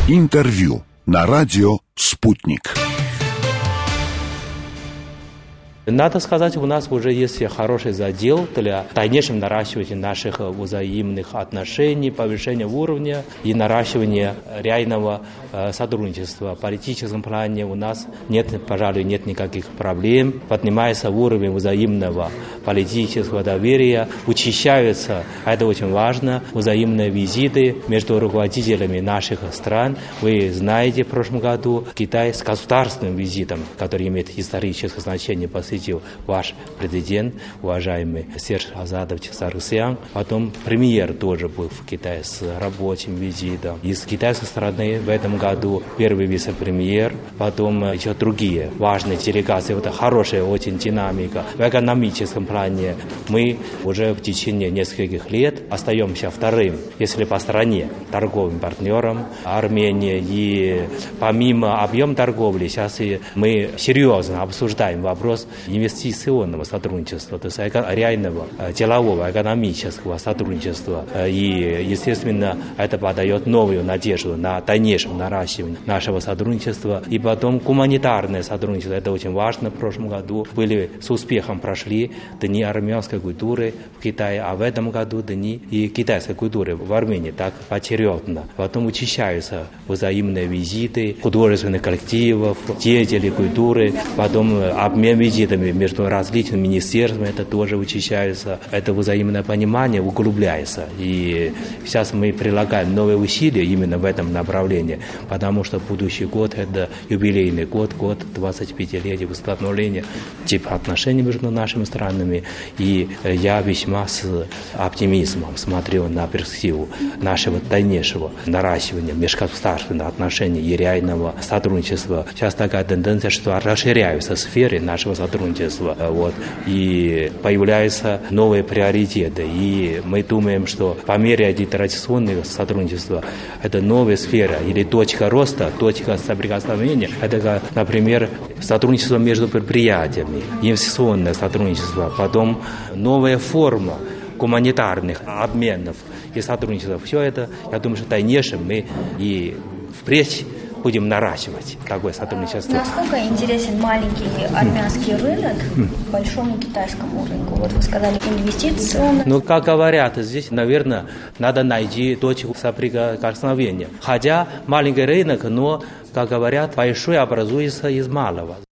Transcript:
Интервью на радио «Спутник». Надо сказать, у нас уже есть хороший задел для дальнейшего наращивания наших взаимных отношений, повышения уровня и наращивания реального сотрудничества. В политическом плане у нас пожалуй, нет никаких проблем. Поднимается уровень взаимного политического доверия, учащаются, это очень важно, взаимные визиты между руководителями наших стран. Вы знаете, в прошлом году Китай с государственным визитом, который имеет историческое значение, посетил ваш президент, уважаемый Серж Азадович Саргсян. Потом премьер тоже был в Китае с рабочим визитом. Из китайской стороны в этом году первый вице-премьер, потом еще другие важные делегации. Это хорошая очень динамика. В экономическом плане мы уже в течение нескольких лет остаемся вторым, если по стране, торговым партнером Армении. И помимо объема торговли, сейчас и мы серьезно обсуждаем вопрос инвестиционного сотрудничества, то есть реального делового, экономического сотрудничества. И, естественно, это подает новую надежду на дальнейшее наращивание нашего сотрудничества. И потом гуманитарное сотрудничество, это очень важно. В прошлом году с успехом прошли Дни армянской культуры в Китае, а в этом году Дни и китайской культуры в Армении, так поочередно. Потом учащаются взаимные визиты художественных коллективов, деятелей культуры, потом обмен визитами между различными министерствами, это тоже учащается, это взаимное понимание углубляется. И сейчас мы прилагаем новые усилия именно в этом направлении, потому что будущий год это юбилейный год 25-летия восстановления типа отношений между нашими странами. И я весьма с оптимизмом смотрю на перспективу нашего дальнейшего наращивания межгосударственных отношений и реального сотрудничества. Сейчас такая тенденция, что расширяются сферы нашего сотрудничества. И появляются новые приоритеты. И мы думаем, что по мере традиционного сотрудничества это новая сфера или точка роста, точка соприкосновения. Это, например, сотрудничество между предприятиями, инвестиционное сотрудничество, потом новая форма гуманитарных обменов и сотрудничества. Все это, я думаю, что в дальнейшем мы и впредь будем наращивать такое сотрудничество. Насколько интересен маленький армянский рынок большому китайскому рынку? Вот вы сказали инвестиционный. Ну, как говорят, здесь, наверное, надо найти точку соприкосновения. Хотя маленький рынок, но, как говорят, большой образуется из малого.